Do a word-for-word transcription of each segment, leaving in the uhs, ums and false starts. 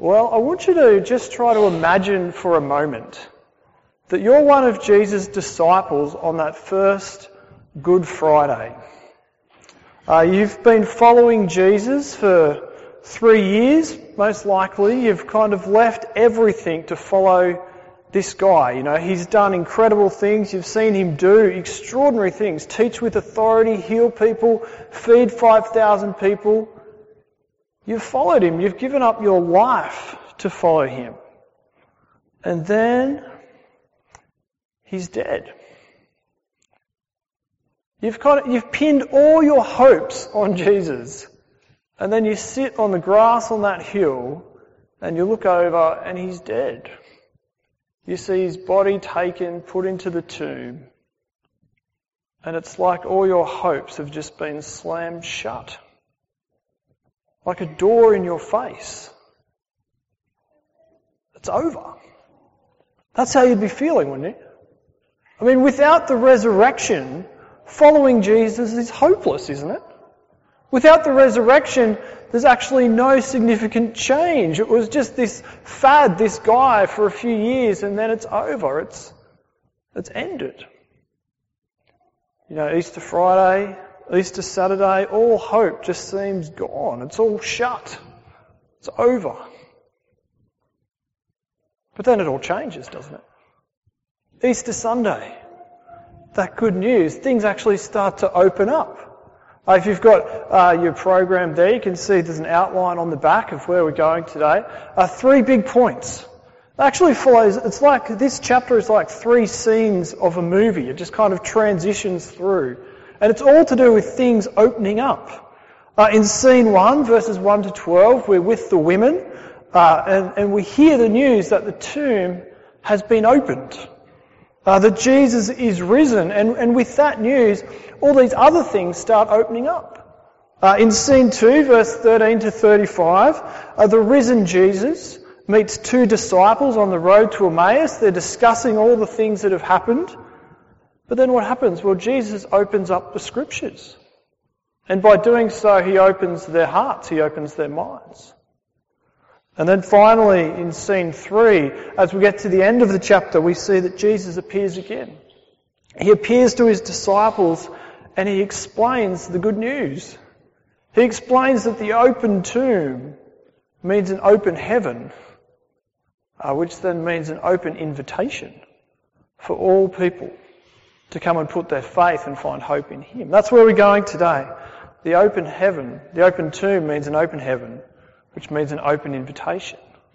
Well, I want you to just try to imagine for a moment that you're one of Jesus' disciples on that first Good Friday. Uh, you've been following Jesus for three years, most likely. You've kind of left everything to follow this guy. You know, he's done incredible things. You've seen him do extraordinary things. Teach with authority, heal people, feed five thousand people. You've followed him. You've given up your life to follow him. And then he's dead. You've kind of, you've pinned all your hopes on Jesus. And then you sit on the grass on that hill and you look over and he's dead. You see his body taken, put into the tomb. And it's like all your hopes have just been slammed shut. Like a door in your face. It's over. That's how you'd be feeling, wouldn't you? I mean, without the resurrection, following Jesus is hopeless, isn't it? Without the resurrection, there's actually no significant change. It was just this fad, this guy for a few years, and then it's over. It's, it's ended. You know, Easter Friday, Easter Saturday, all hope just seems gone. It's all shut. It's over. But then it all changes, doesn't it? Easter Sunday, that good news, things actually start to open up. Uh, if you've got uh, your program there, you can see there's an outline on the back of where we're going today. Uh, three big points. It actually follows, it's like, this chapter is like three scenes of a movie. It just kind of transitions through. And it's all to do with things opening up. Uh, in scene one, verses one to twelve, we're with the women, uh, and, and we hear the news that the tomb has been opened. Uh, that Jesus is risen, and, and with that news, all these other things start opening up. Uh, in scene two, verse thirteen to thirty-five, uh, the risen Jesus meets two disciples on the road to Emmaus. They're discussing all the things that have happened. But then what happens? Well, Jesus opens up the Scriptures. And by doing so, he opens their hearts, he opens their minds. And then finally, in scene three, as we get to the end of the chapter, we see that Jesus appears again. He appears to his disciples and he explains the good news. He explains that the open tomb means an open heaven, uh, which then means an open invitation for all people to come and put their faith and find hope in him. That's where we're going today. The open heaven, the open tomb means an open heaven, which means an open invitation.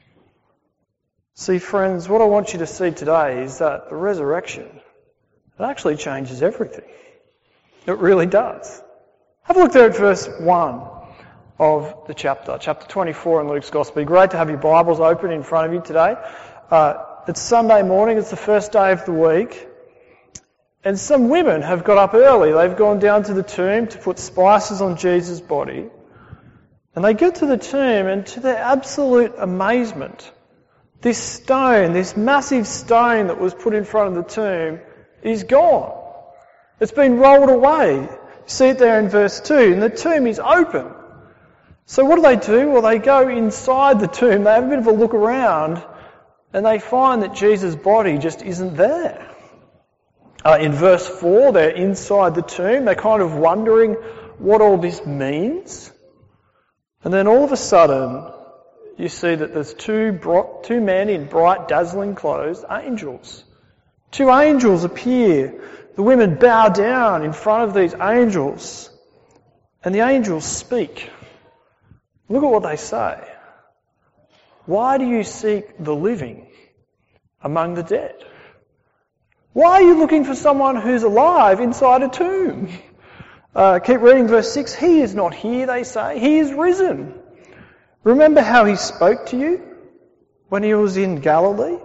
See, friends, what I want you to see today is that the resurrection, it actually changes everything. It really does. Have a look there at verse one of the chapter, chapter twenty-four in Luke's Gospel. Great to have your Bibles open in front of you today. Uh, it's Sunday morning, it's the first day of the week, and some women have got up early. They've gone down to the tomb to put spices on Jesus' body. And they get to the tomb, and to their absolute amazement, this stone, this massive stone that was put in front of the tomb, is gone. It's been rolled away. You see it there in verse two, and the tomb is open. So what do they do? Well, they go inside the tomb, they have a bit of a look around, and they find that Jesus' body just isn't there. Uh, in verse four, they're inside the tomb, they're kind of wondering what all this means. And then all of a sudden, you see that there's two bro- two men in bright, dazzling clothes, angels. Two angels appear. The women bow down in front of these angels. And the angels speak. Look at what they say. Why do you seek the living among the dead? Why are you looking for someone who's alive inside a tomb? Uh, keep reading verse six. He is not here, they say. He is risen. Remember how he spoke to you when he was in Galilee?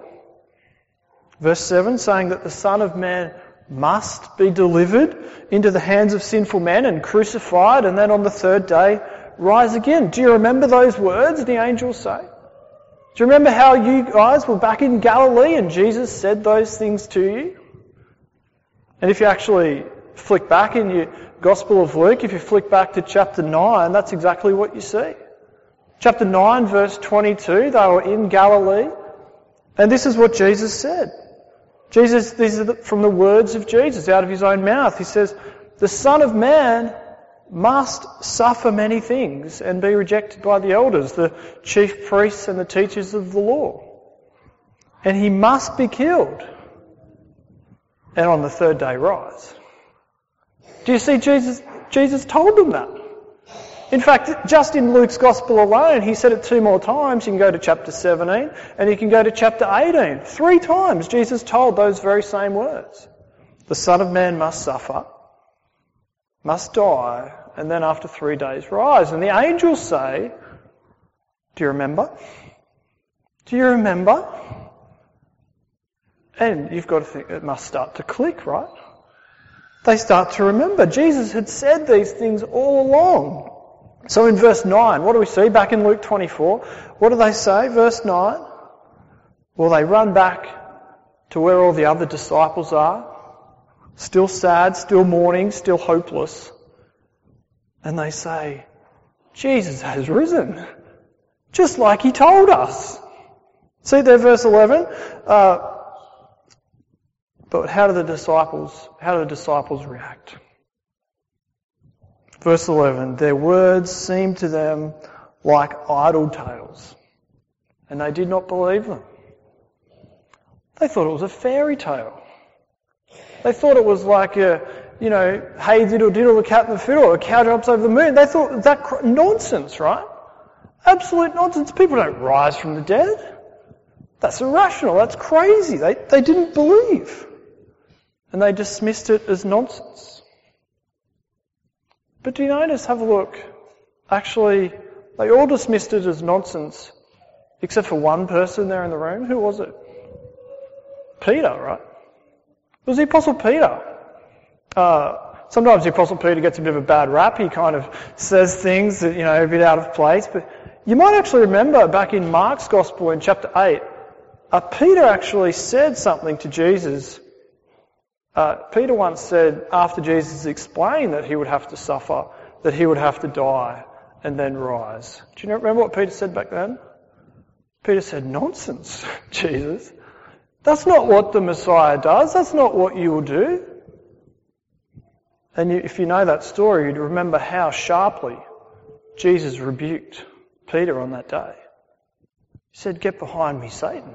Verse seven, saying that the Son of Man must be delivered into the hands of sinful men and crucified, and then on the third day rise again. Do you remember those words the angels say? Do you remember how you guys were back in Galilee and Jesus said those things to you? And if you actually flick back in your Gospel of Luke, if you flick back to chapter nine, that's exactly what you see. Chapter nine, verse twenty-two, they were in Galilee, and this is what Jesus said. Jesus, these are the, from the words of Jesus, out of his own mouth. He says, "The Son of Man must suffer many things and be rejected by the elders, the chief priests and the teachers of the law. And he must be killed, and on the third day rise." Do you see Jesus? Jesus told them that. In fact, just in Luke's Gospel alone, he said it two more times. You can go to chapter seventeen and you can go to chapter eighteen. Three times Jesus told those very same words. The Son of Man must suffer, must die, and then after three days rise. And the angels say, do you remember? Do you remember? And you've got to think it must start to click, right? They start to remember. Jesus had said these things all along. So in verse nine, what do we see back in Luke twenty-four? What do they say? Verse nine. Well, they run back to where all the other disciples are, still sad, still mourning, still hopeless. And they say, Jesus has risen, just like he told us. See there, verse eleven? Uh, but how do the disciples, how do the disciples react? Verse eleven, their words seemed to them like idle tales, and they did not believe them. They thought it was a fairy tale. They thought it was like a, you know, hey diddle diddle, the cat and the fiddle, a cow jumps over the moon. They thought that cr- nonsense, right? Absolute nonsense. People don't rise from the dead. That's irrational. That's crazy. They they didn't believe. And they dismissed it as nonsense. But do you notice, have a look, actually, they all dismissed it as nonsense, except for one person there in the room. Who was it? Peter, right? It was the Apostle Peter. Uh, sometimes the Apostle Peter gets a bit of a bad rap. He kind of says things that, you know, a bit out of place. But you might actually remember back in Mark's Gospel in chapter eight, uh, Peter actually said something to Jesus. Uh, Peter once said, after Jesus explained that he would have to suffer, that he would have to die and then rise. Do you remember what Peter said back then? Peter said, nonsense, Jesus. That's not what the Messiah does. That's not what you will do. And you, if you know that story, you'd remember how sharply Jesus rebuked Peter on that day. He said, get behind me, Satan.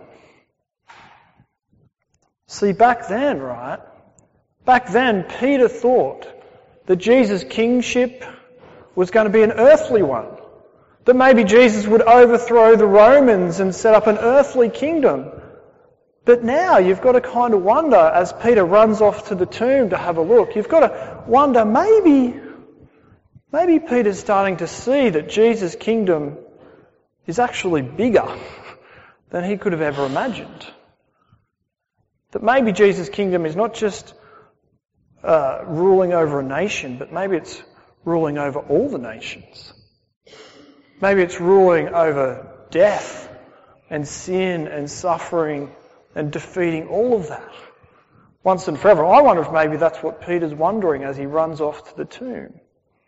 See, back then, right, back then Peter thought that Jesus' kingship was going to be an earthly one. That maybe Jesus would overthrow the Romans and set up an earthly kingdom. But now you've got to kind of wonder, as Peter runs off to the tomb to have a look, you've got to wonder, maybe, maybe Peter's starting to see that Jesus' kingdom is actually bigger than he could have ever imagined. That maybe Jesus' kingdom is not just uh, ruling over a nation, but maybe it's ruling over all the nations. Maybe it's ruling over death and sin and suffering and defeating all of that once and forever. I wonder if maybe that's what Peter's wondering as he runs off to the tomb.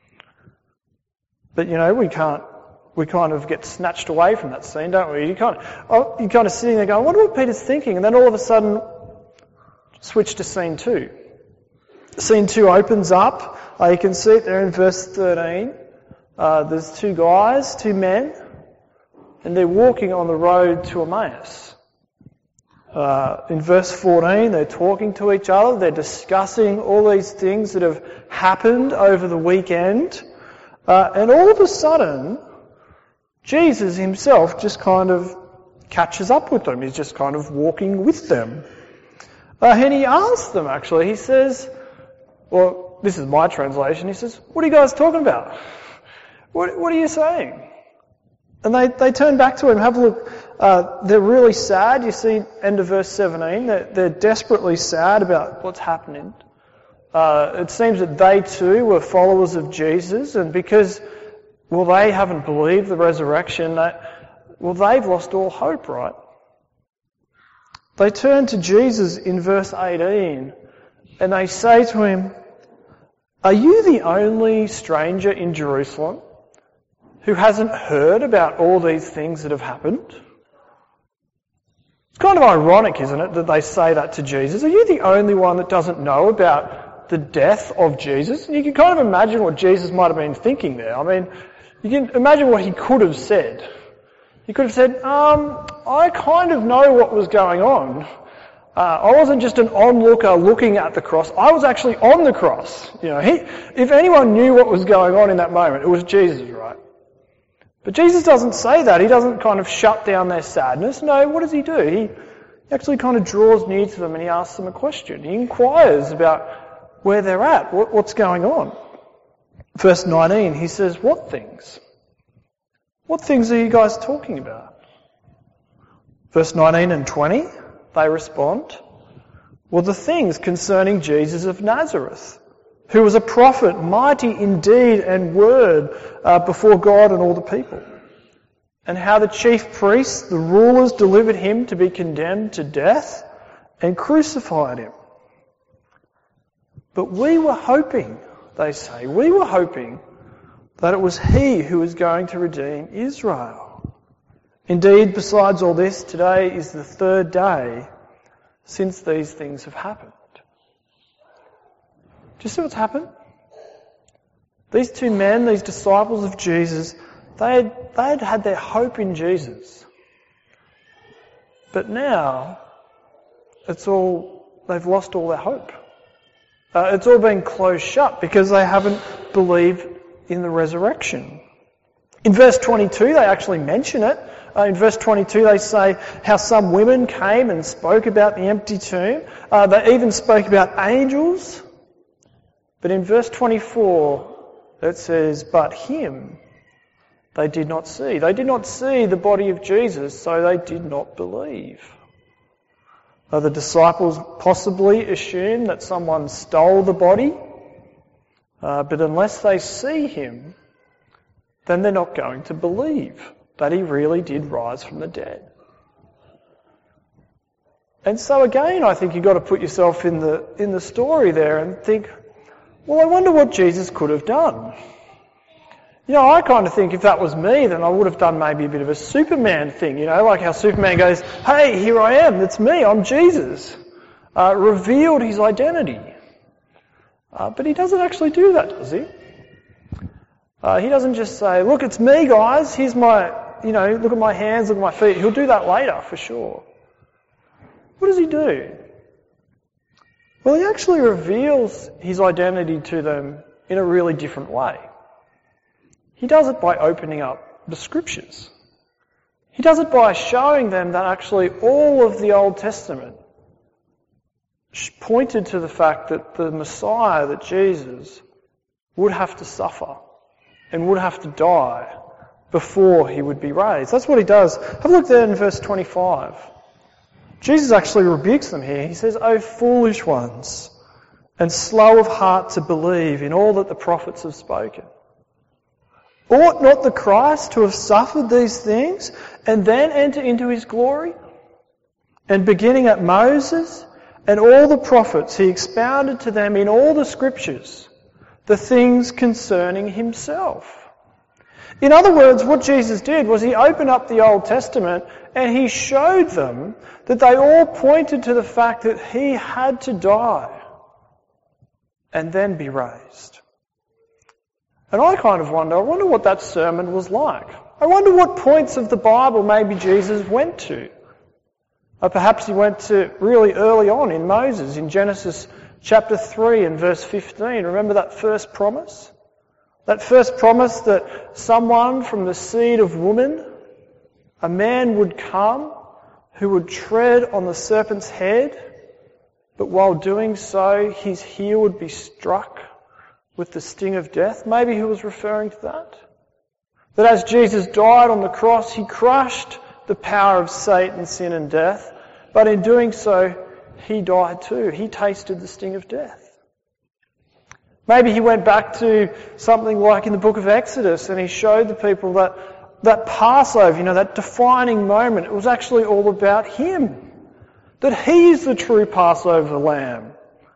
But, you know, we can't, we kind of get snatched away from that scene, don't we? You kind of, oh, you're kind of sitting there going, I wonder what Peter's thinking. And then all of a sudden, switch to scene two. Scene two opens up. Uh, you can see it there in verse thirteen. Uh, there's two guys, two men, and they're walking on the road to Emmaus. Uh, in verse fourteen, they're talking to each other. They're discussing all these things that have happened over the weekend. Uh, and all of a sudden, Jesus himself just kind of catches up with them. He's just kind of walking with them. Uh, and he asks them, actually, he says, well, this is my translation, he says, what are you guys talking about? What, what are you saying? And they, they turn back to him, have a look. Uh, they're really sad. You see, end of verse seventeen, they're, they're desperately sad about what's happening. Uh, it seems that they too were followers of Jesus, and because, well, they haven't believed the resurrection, they, well, they've lost all hope, right? They turn to Jesus in verse eighteen and they say to him, are you the only stranger in Jerusalem who hasn't heard about all these things that have happened? It's kind of ironic, isn't it, that they say that to Jesus. Are you the only one that doesn't know about the death of Jesus? And you can kind of imagine what Jesus might have been thinking there. I mean, you can imagine what he could have said. He could have said, um, I kind of know what was going on. Uh, I wasn't just an onlooker looking at the cross. I was actually on the cross. You know, he, if anyone knew what was going on in that moment, it was Jesus, right? But Jesus doesn't say that. He doesn't kind of shut down their sadness. No, what does he do? He actually kind of draws near to them and he asks them a question. He inquires about where they're at, what, what's going on. Verse nineteen, he says, what things? What things are you guys talking about? Verse nineteen and twenty, they respond, well, the things concerning Jesus of Nazareth, who was a prophet, mighty in deed and word uh, before God and all the people, and how the chief priests, the rulers, delivered him to be condemned to death and crucified him. But we were hoping, they say, we were hoping that it was he who was going to redeem Israel. Indeed, besides all this, today is the third day since these things have happened. Do you see what's happened? These two men, these disciples of Jesus, they had, they had had their hope in Jesus. But now, it's all, they've lost all their hope. Uh, it's all been closed shut because they haven't believed in the resurrection. In verse twenty-two, they actually mention it. Uh, in verse twenty-two, they say how some women came and spoke about the empty tomb. Uh, they even spoke about angels. But in verse twenty-four, it says, but him they did not see. They did not see the body of Jesus, so they did not believe. Uh, the disciples possibly assume that someone stole the body, uh, but unless they see him, then they're not going to believe that he really did rise from the dead. And so again, I think you've got to put yourself in the in the story there and think, well, I wonder what Jesus could have done. You know, I kind of think if that was me, then I would have done maybe a bit of a Superman thing, you know, like how Superman goes, hey, here I am, it's me, I'm Jesus. Uh, revealed his identity. Uh, but he doesn't actually do that, does he? Uh, he doesn't just say, look, it's me, guys, here's my, you know, look at my hands, look at my feet. He'll do that later, for sure. What does he do? Well, he actually reveals his identity to them in a really different way. He does it by opening up the scriptures. He does it by showing them that actually all of the Old Testament pointed to the fact that the Messiah, that Jesus, would have to suffer and would have to die before he would be raised. That's what he does. Have a look there in verse twenty-five. Jesus actually rebukes them here. He says, "O foolish ones, and slow of heart to believe in all that the prophets have spoken. Ought not the Christ to have suffered these things and then enter into his glory?" And beginning at Moses and all the prophets, he expounded to them in all the scriptures the things concerning himself. In other words, what Jesus did was he opened up the Old Testament and he showed them that they all pointed to the fact that he had to die and then be raised. And I kind of wonder, I wonder what that sermon was like. I wonder what points of the Bible maybe Jesus went to. Or perhaps he went to really early on in Moses, in Genesis chapter three and verse fifteen. Remember that first promise? That first promise that someone from the seed of woman, a man would come who would tread on the serpent's head, but while doing so, his heel would be struck with the sting of death. Maybe he was referring to that. That as Jesus died on the cross, he crushed the power of Satan, sin and death, but in doing so, he died too. He tasted the sting of death. Maybe he went back to something like in the book of Exodus and he showed the people that that Passover, you know, that defining moment, it was actually all about him. That he is the true Passover lamb.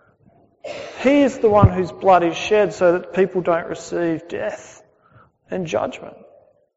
He is the one whose blood is shed so that people don't receive death and judgment.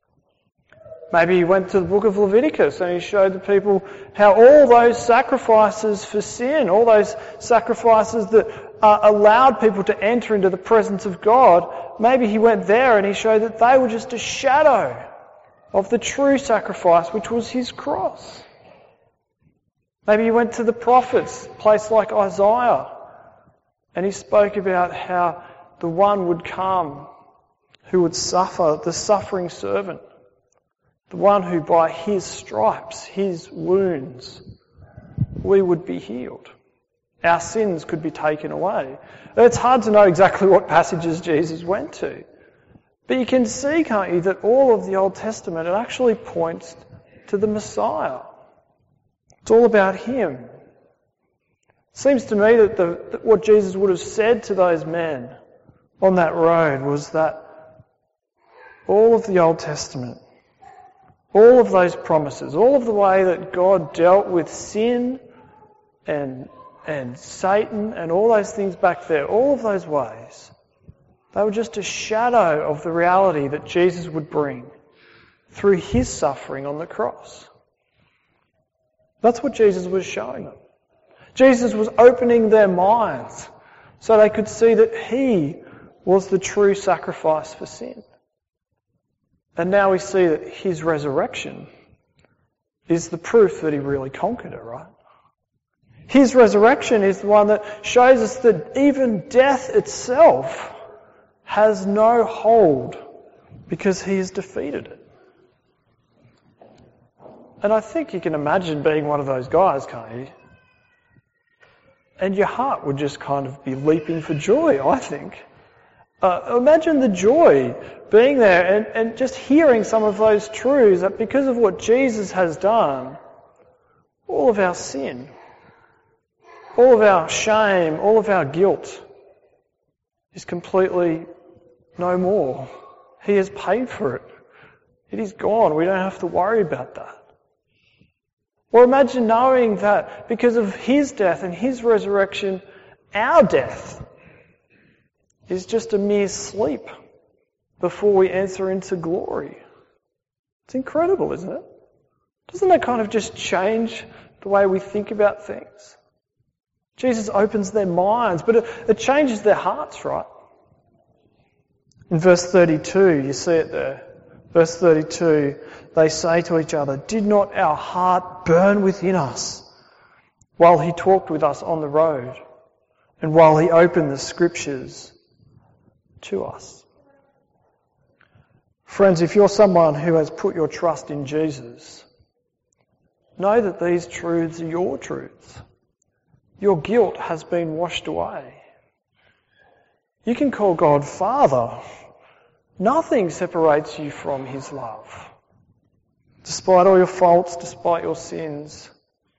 Maybe he went to the book of Leviticus and he showed the people how all those sacrifices for sin, all those sacrifices that uh, allowed people to enter into the presence of God, maybe he went there and he showed that they were just a shadow of the true sacrifice, which was his cross. Maybe he went to the prophets, a place like Isaiah, and he spoke about how the one would come who would suffer, the suffering servant, the one who by his stripes, his wounds, we would be healed. Our sins could be taken away. It's hard to know exactly what passages Jesus went to. But you can see, can't you, that all of the Old Testament, it actually points to the Messiah. It's all about him. It seems to me that, the, that what Jesus would have said to those men on that road was that all of the Old Testament, all of those promises, all of the way that God dealt with sin and, and Satan and all those things back there, all of those ways, they were just a shadow of the reality that Jesus would bring through his suffering on the cross. That's what Jesus was showing them. Jesus was opening their minds so they could see that he was the true sacrifice for sin. And now we see that his resurrection is the proof that he really conquered it, right? His resurrection is the one that shows us that even death itself has no hold because he has defeated it. And I think you can imagine being one of those guys, can't you? And your heart would just kind of be leaping for joy, I think. Uh, imagine the joy being there and, and just hearing some of those truths that because of what Jesus has done, all of our sin, all of our shame, all of our guilt is completely no more. He has paid for it. It is gone. We don't have to worry about that. Or imagine knowing that because of his death and his resurrection, our death is just a mere sleep before we enter into glory. It's incredible, isn't it? Doesn't that kind of just change the way we think about things? Jesus opens their minds, but it, it changes their hearts, right? In verse thirty-two, you see it there. Verse thirty-two, they say to each other, "Did not our heart burn within us while he talked with us on the road and while he opened the scriptures to us?" Friends, if you're someone who has put your trust in Jesus, know that these truths are your truths. Your guilt has been washed away. You can call God Father. Nothing separates you from his love. Despite all your faults, despite your sins,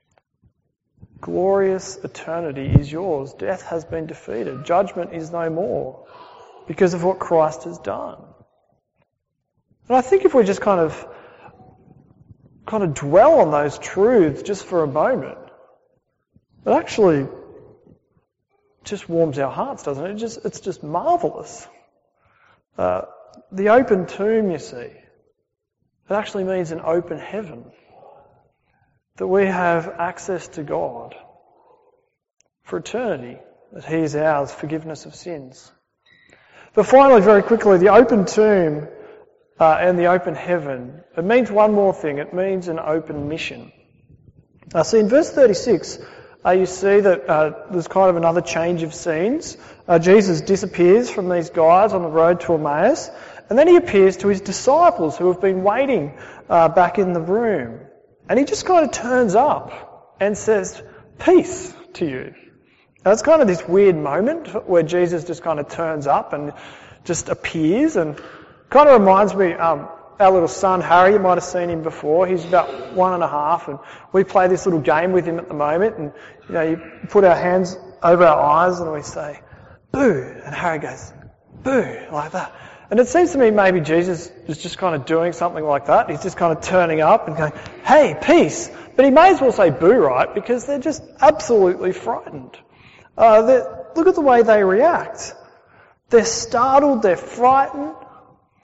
glorious eternity is yours. Death has been defeated. Judgment is no more because of what Christ has done. And I think if we just kind of kind of dwell on those truths just for a moment, it actually just warms our hearts, doesn't it? It just, it's just marvellous. Uh, the open tomb, you see, it actually means an open heaven. That we have access to God for eternity, that he is ours, forgiveness of sins. But finally, very quickly, the open tomb uh, and the open heaven, it means one more thing. It means an open mission. Uh, see, in verse thirty-six, uh, you see that uh, there's kind of another change of scenes. Uh, Jesus disappears from these guys on the road to Emmaus, and then he appears to his disciples who have been waiting uh, back in the room. And he just kind of turns up and says, "Peace to you." Now it's kind of this weird moment where Jesus just kind of turns up and just appears, and kind of reminds me, um, our little son Harry, you might have seen him before. He's about one and a half, and we play this little game with him at the moment. And you know, you put our hands over our eyes and we say, "Boo," and Harry goes, "Boo," like that. And it seems to me maybe Jesus is just kind of doing something like that. He's just kind of turning up and going, "Hey, peace." But he may as well say boo, right? Because they're just absolutely frightened. Uh, look at the way they react. They're startled, they're frightened.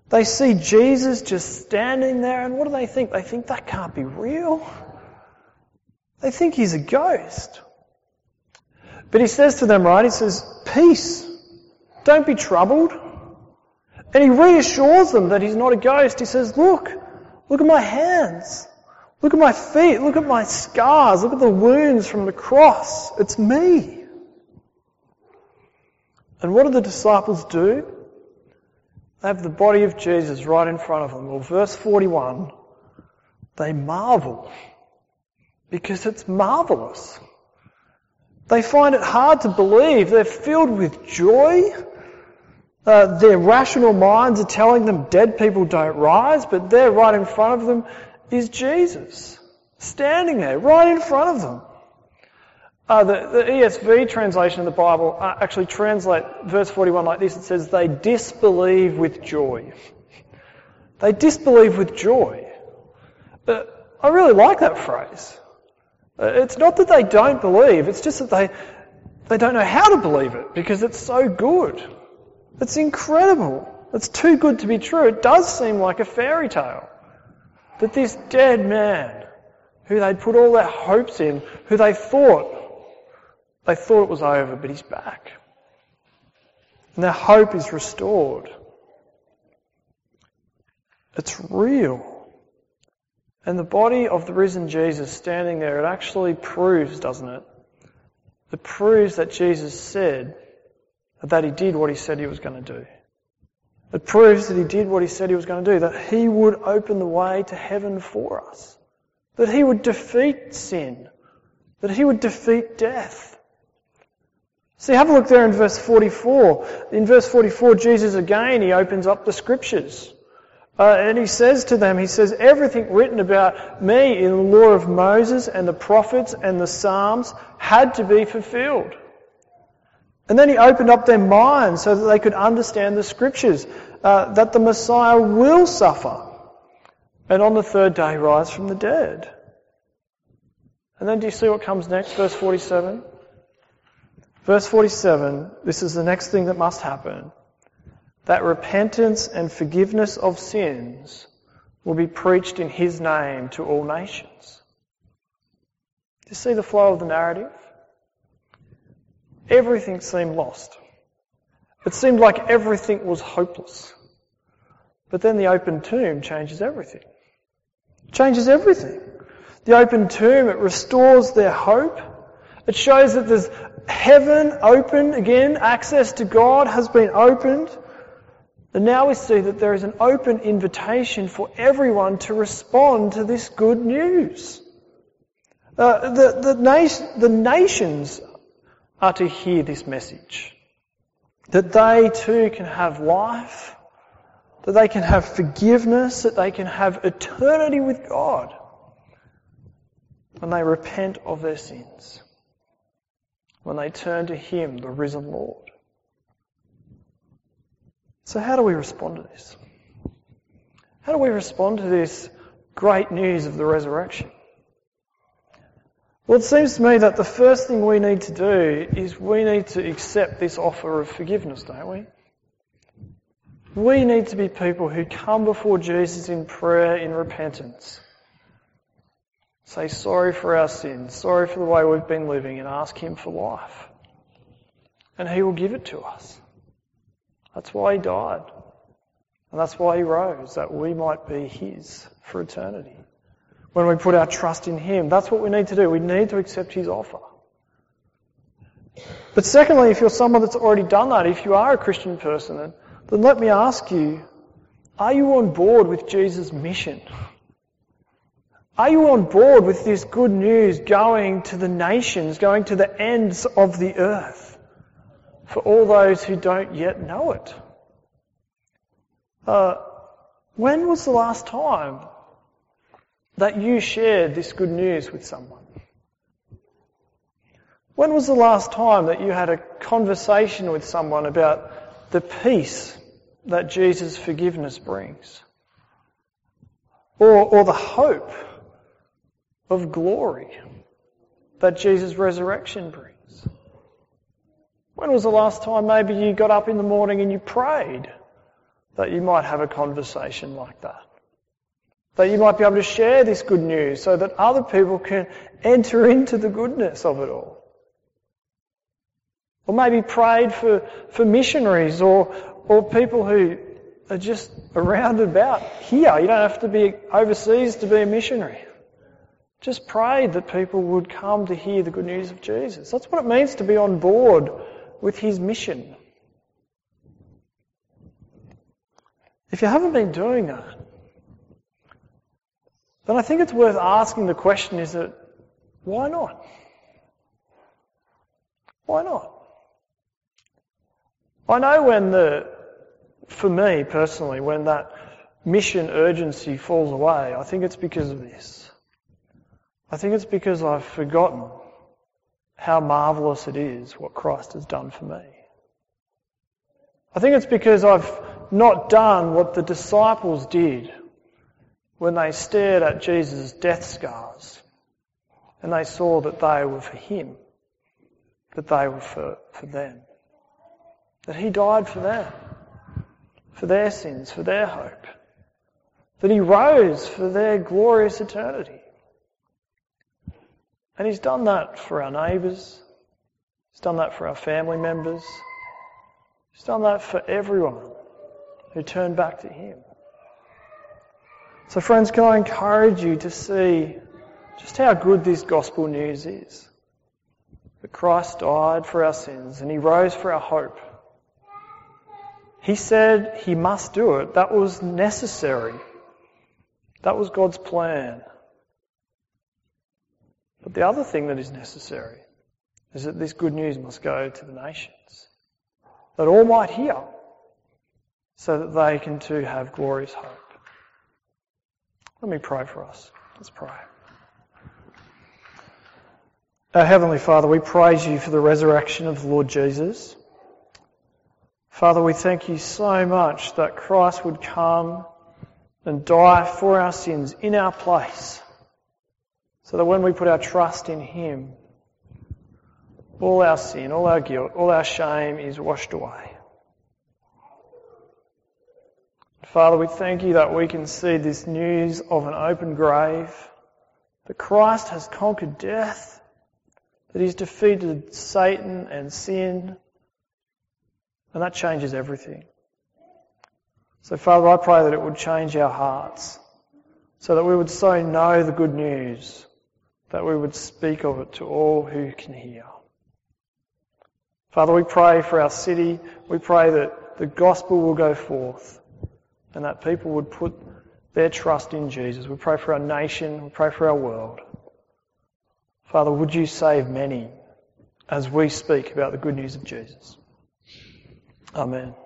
They see Jesus just standing there, and what do they think? They think that can't be real. They think he's a ghost. But he says to them, right, he says, peace, don't be troubled. And he reassures them that he's not a ghost. He says, look, look at my hands. Look at my feet. Look at my scars. Look at the wounds from the cross. It's me. And what do the disciples do? They have the body of Jesus right in front of them. Well, verse forty-one, they marvel because it's marvellous. They find it hard to believe. They're filled with joy. Uh, their rational minds are telling them dead people don't rise, but there right in front of them is Jesus, standing there right in front of them. Uh, the, the E S V translation of the Bible uh, actually translate verse forty-one like this. It says, they disbelieve with joy. They disbelieve with joy. Uh, I really like that phrase. Uh, it's not that they don't believe, it's just that they, they don't know how to believe it because it's so good. It's incredible. It's too good to be true. It does seem like a fairy tale. That this dead man, who they'd put all their hopes in, who they thought, they thought it was over, but he's back. And their hope is restored. It's real. And the body of the risen Jesus standing there, it actually proves, doesn't it? It proves that Jesus said that he did what he said he was going to do. It proves that he did what he said he was going to do, that he would open the way to heaven for us, that he would defeat sin, that he would defeat death. See, have a look there in verse forty-four. In verse forty-four, Jesus again, he opens up the scriptures. Uh, and he says to them, he says, everything written about me in the law of Moses and the prophets and the Psalms had to be fulfilled. And then he opened up their minds so that they could understand the scriptures, uh, that the Messiah will suffer and on the third day rise from the dead. And then do you see what comes next? Verse forty-seven. Verse forty-seven, this is the next thing that must happen. That repentance and forgiveness of sins will be preached in his name to all nations. Do you see the flow of the narrative? Everything seemed lost. It seemed like everything was hopeless. But then the open tomb changes everything. Changes everything. The open tomb, it restores their hope. It shows that there's heaven open again. Access to God has been opened. And now we see that there is an open invitation for everyone to respond to this good news. Uh, the, the, nation, the nations are to hear this message. That they too can have life, that they can have forgiveness, that they can have eternity with God when they repent of their sins, when they turn to him, the risen Lord. So how do we respond to this? How do we respond to this great news of the resurrection? Well, it seems to me that the first thing we need to do is we need to accept this offer of forgiveness, don't we? We need to be people who come before Jesus in prayer, in repentance. Say sorry for our sins, sorry for the way we've been living, and ask him for life. And he will give it to us. That's why he died. And that's why he rose, that we might be his for eternity. When we put our trust in him, that's what we need to do. We need to accept his offer. But secondly, if you're someone that's already done that, if you are a Christian person, then, then let me ask you, are you on board with Jesus' mission? Are you on board with this good news going to the nations, going to the ends of the earth, for all those who don't yet know it? Uh, when was the last time that you shared this good news with someone? When was the last time that you had a conversation with someone about the peace that Jesus' forgiveness brings? Or, or the hope of glory that Jesus' resurrection brings? When was the last time maybe you got up in the morning and you prayed that you might have a conversation like that. That you might be able to share this good news so that other people can enter into the goodness of it all. Or maybe prayed for, for missionaries or, or people who are just around about here. You don't have to be overseas to be a missionary. Just prayed that people would come to hear the good news of Jesus. That's what it means to be on board with his mission. If you haven't been doing that, then I think it's worth asking the question, is that why not? Why not? I know when the, for me personally, when that mission urgency falls away, I think it's because of this. I think it's because I've forgotten how marvellous it is what Christ has done for me. I think it's because I've not done what the disciples did when they stared at Jesus' death scars and they saw that they were for him, that they were for, for them. That he died for them, for their sins, for their hope. That he rose for their glorious eternity. And he's done that for our neighbours. He's done that for our family members. He's done that for everyone who turned back to him. So friends, can I encourage you to see just how good this gospel news is? That Christ died for our sins and he rose for our hope. He said he must do it. That was necessary. That was God's plan. But the other thing that is necessary is that this good news must go to the nations, that all might hear, so that they can too have glorious hope. Let me pray for us. Let's pray. Our Heavenly Father, we praise you for the resurrection of the Lord Jesus. Father, we thank you so much that Christ would come and die for our sins in our place, so that when we put our trust in him, all our sin, all our guilt, all our shame is washed away. Father, we thank you that we can see this news of an open grave, that Christ has conquered death, that he's defeated Satan and sin, and that changes everything. So Father, I pray that it would change our hearts, so that we would so know the good news, that we would speak of it to all who can hear. Father, we pray for our city. We pray that the gospel will go forth and that people would put their trust in Jesus. We pray for our nation. We pray for our world. Father, would you save many as we speak about the good news of Jesus? Amen.